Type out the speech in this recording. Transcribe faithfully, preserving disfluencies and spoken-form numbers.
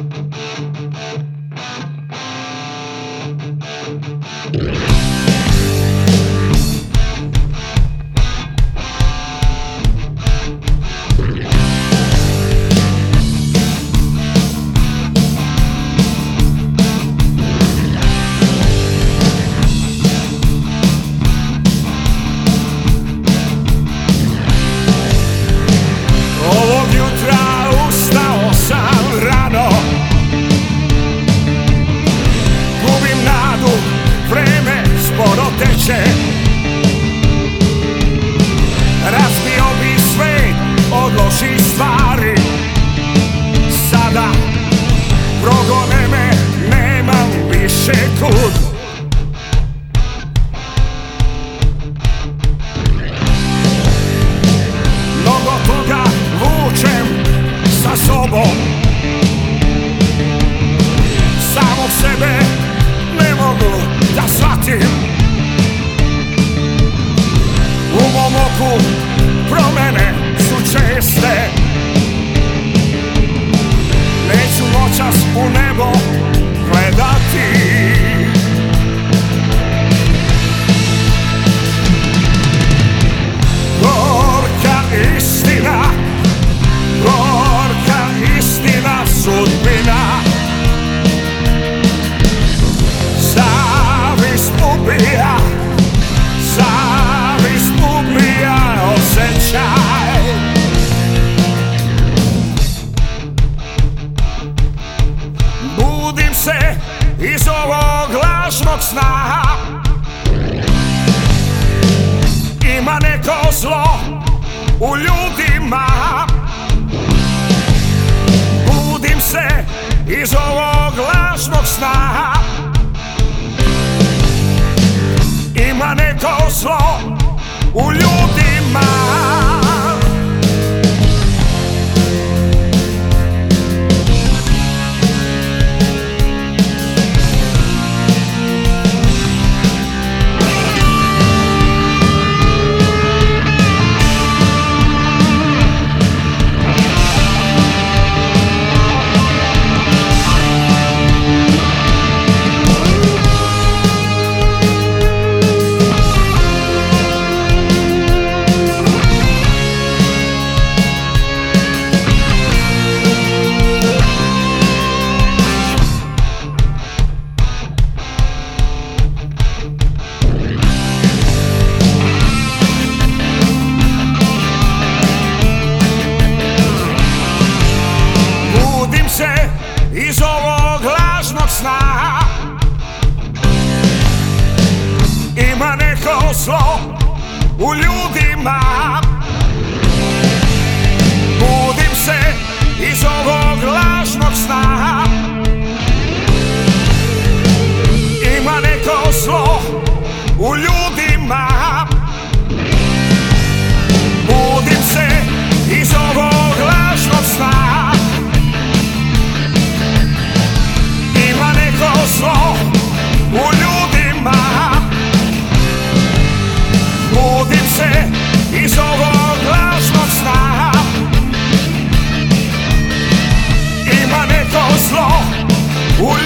Razbio bi svet od loših stvari. Sada progone me, nemam više kud. Mnogo toga vučem sa sobom, samog sebe ne mogu da shvatim. U mom oku promene su česte, neću noćas u nebo gledati. Gorka istina, gorka istina, sudbina. Zavist ubija, zavist ubija osjećaj. Budim se iz ovog lažnog sna, ima neko zlo u ljudima. Budim se iz ovog lažnog sna, ima neko zlo u ljudima. Iz ovog lažnog sna, ima neko zlo u ljudima. Budim se iz ovog lažnog sna, ima neko zlo u ljudima. Budim se iz ovog lažnog sna, ima neko zlo u ljudima. Budim se iz ovog lažnog sna, ima neko zlo u ljudima.